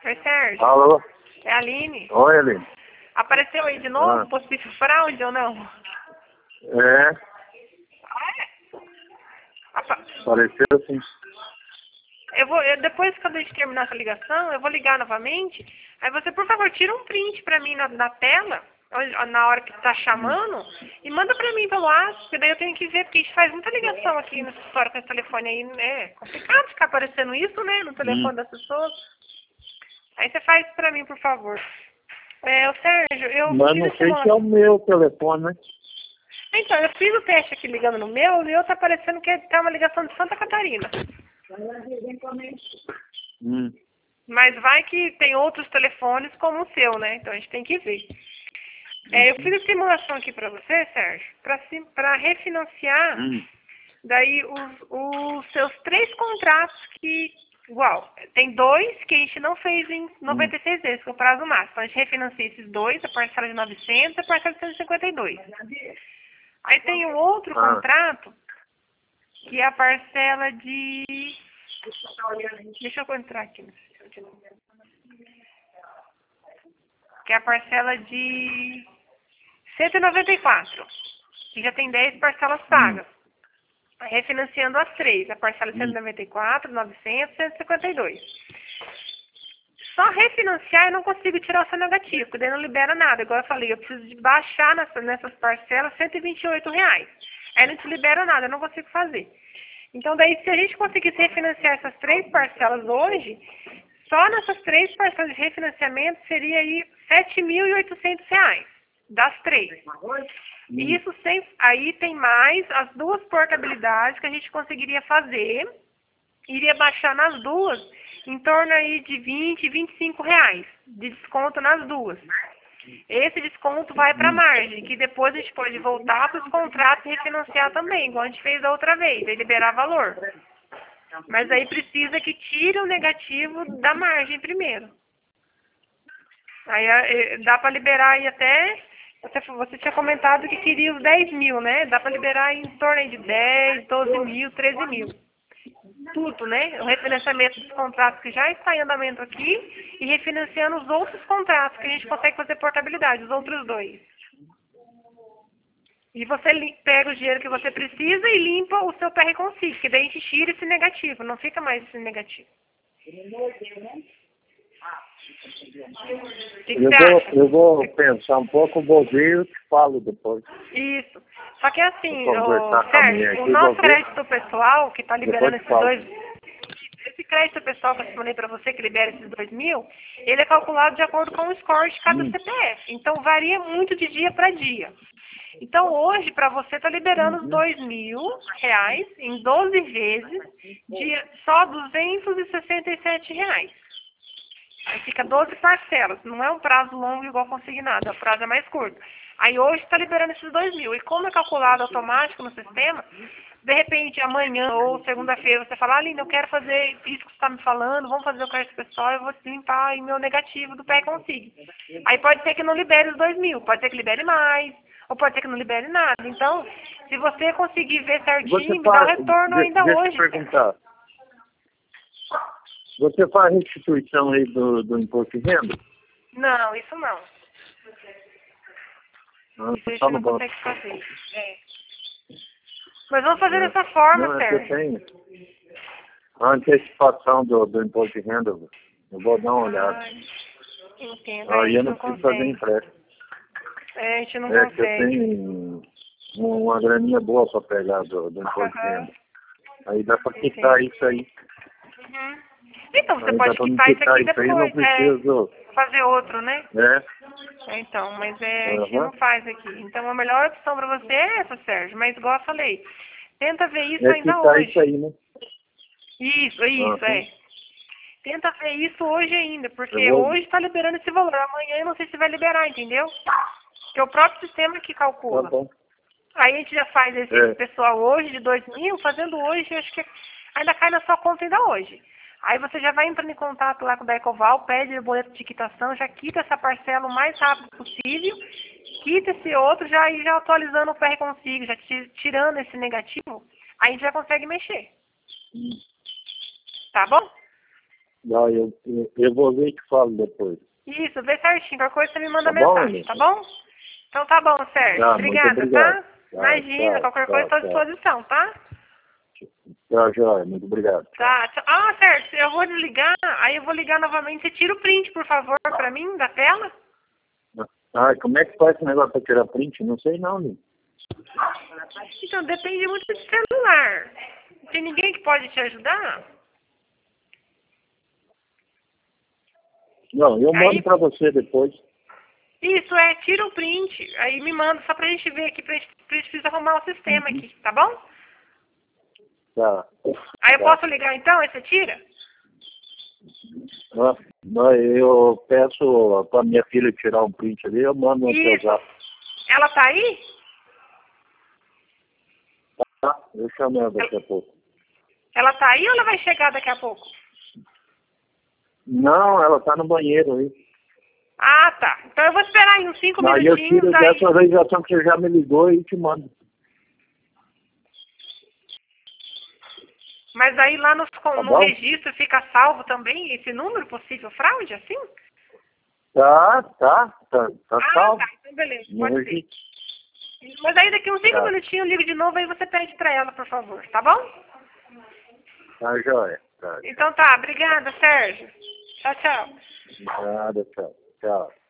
Oi, Sérgio. Alô? É a Aline. Oi, Aline. Apareceu aí de novo? Possível fraude ou não? É, Apa- apareceu sim. Depois que a gente terminar essa ligação, eu vou ligar novamente. Aí você, por favor, tira um print pra mim na tela, na hora que tá chamando, e manda pra mim pelo WhatsApp, porque daí eu tenho que ver, porque a gente faz muita ligação aqui no escritório com esse telefone aí. É complicado ficar aparecendo isso, né, no telefone das pessoas. Aí você faz pra mim, por favor. O Sérgio, eu Mas fiz não esse sei se é o meu telefone, né? Então, eu fiz o teste aqui ligando no meu, e eu tá parecendo que tá uma ligação de Santa Catarina. Mas vai que tem outros telefones como o seu, né? Então a gente tem que ver. Eu fiz a simulação aqui pra você, Sérgio, pra refinanciar daí os seus 3 contratos que, igual, tem 2 que a gente não fez em 96 vezes, que é o prazo máximo. Então a gente refinancia esses 2, a parcela de 900 e a parcela de 152. Aí tem um outro contrato, que é a parcela de... Deixa eu entrar aqui no sistema de novo. Que é a parcela de 194. Que já tem 10 parcelas pagas. Refinanciando as 3. A parcela de 194, 900, 152. Só refinanciar eu não consigo tirar o seu negativo, porque daí não libera nada. Igual eu falei, eu preciso de baixar nessas parcelas R$ 128. Aí não te libera nada, eu não consigo fazer. Então daí, se a gente conseguisse refinanciar essas 3 parcelas hoje, só nessas 3 parcelas de refinanciamento seria aí R$ 7.800, das 3. Isso sem, aí tem mais as 2 portabilidades que a gente conseguiria fazer, iria baixar nas 2 em torno aí de R$ 25 de desconto nas 2. Esse desconto vai para a margem, que depois a gente pode voltar para os contratos e refinanciar também, igual a gente fez da outra vez, aí liberar valor. Mas aí precisa que tire o negativo da margem primeiro. Aí dá para liberar aí até... Você tinha comentado que queria os 10 mil, né? Dá para liberar em torno aí de 10, 12 mil, 13 mil. Tudo, né? O refinanciamento dos contratos que já está em andamento aqui e refinanciando os outros contratos que a gente consegue fazer portabilidade, os outros 2. E você pega o dinheiro que você precisa e limpa o seu PR Consig, que daí a gente tira esse negativo, não fica mais esse negativo. O que você acha? Eu vou pensar um pouco, vou ver e eu te falo depois. Isso. Só que assim, Sérgio, o nosso crédito pessoal, que está liberando esses 2... Esse crédito pessoal que eu falei para você, que libera esses 2 mil, ele é calculado de acordo com o score de cada CPF. Então, varia muito de dia para dia. Então, hoje, para você, está liberando os R$ 2.000 em 12 vezes de só R$ 267. Aí fica 12 parcelas. Não é um prazo longo igual consignado, o prazo é mais curto. Aí hoje está liberando esses 2 mil. E como é calculado automático no sistema, de repente amanhã ou segunda-feira você fala, Aline, eu quero fazer isso que você está me falando, vamos fazer o crédito pessoal, eu vou limpar aí meu negativo do PR Consig. Aí pode ser que não libere os 2 mil, pode ser que libere mais, ou pode ser que não libere nada. Então, se você conseguir ver certinho, me dá o retorno ainda hoje. Deixa eu perguntar. Você faz restituição aí do imposto de renda? Não, isso não. Isso a gente não consegue fazer. Mas vamos fazer dessa forma, não, Sérgio. Eu tenho a antecipação do imposto de renda. Eu vou dar uma olhada. Entendo. Aí eu não preciso fazer empréstimo. A gente não Que eu consegue. tenho uma graninha boa para pegar do imposto de renda. Aí dá para quitar isso aí. Então, você Aí pode quitar isso aqui depois, não preciso... fazer outro, né? Então, mas a gente não faz aqui. Então, a melhor opção para você é essa, Sérgio. Mas, igual eu falei, tenta ver isso ainda hoje. Isso aí, né? Isso, Tenta ver isso hoje ainda, porque hoje está liberando esse valor. Amanhã eu não sei se vai liberar, entendeu? Porque é o próprio sistema que calcula. Tá bom. Aí a gente já faz esse pessoal hoje, de 2 mil, fazendo hoje, eu acho que ainda cai na sua conta ainda hoje. Aí você já vai entrando em contato lá com o da Ecoval, pede o boleto de quitação, já quita essa parcela o mais rápido possível, quita esse outro, já atualizando o PR Consig, já tirando esse negativo, aí a gente já consegue mexer. Tá bom? Não, eu vou ver e te falo depois. Isso, vê certinho. Qualquer coisa você me manda Tá bom, mensagem, Anitta? tá bom? Então tá bom, Sérgio. Tá, muito Obrigada, obrigado. tá? Tá, Imagina, tchau, qualquer coisa tchau, estou à tchau. disposição, tá? Tá, joia, muito obrigado. Tá. Ah, Sérgio, eu vou desligar, aí eu vou ligar novamente. Você tira o print, por favor, pra mim, da tela? Ah, como é que faz esse negócio para tirar print? Não sei não, Anitta. Então, depende muito do celular. Tem ninguém que pode te ajudar? Não, eu mando Aí, para você depois. isso tira o print, aí me manda só pra gente ver aqui, pra gente precisa arrumar o sistema aqui, tá bom? Tá. Aí eu Tá. posso ligar então, aí você tira? Eu peço para minha filha tirar um print ali, eu mando no seu Isso. zap. Ela tá aí? Tá? Eu chamo ela daqui a pouco. Ela tá aí ou ela vai chegar daqui a pouco? Não, ela tá no banheiro aí. Ah, tá. Então eu vou esperar aí uns 5 Aí eu minutinhos, tiro aí... dessa realização que você já me ligou e te mando. Mas aí lá no Bom? registro fica salvo também esse número possível fraude, assim? Tá Ah, salvo. tá. Então beleza, No pode ser. registro. Mas aí daqui uns 5 Tá. minutinhos eu ligo de novo, aí você pede pra ela, por favor, tá bom? Tá, joia. Tá. Então tá, obrigada, Sérgio. Tchau, tchau. Nada, tchau. Tchau.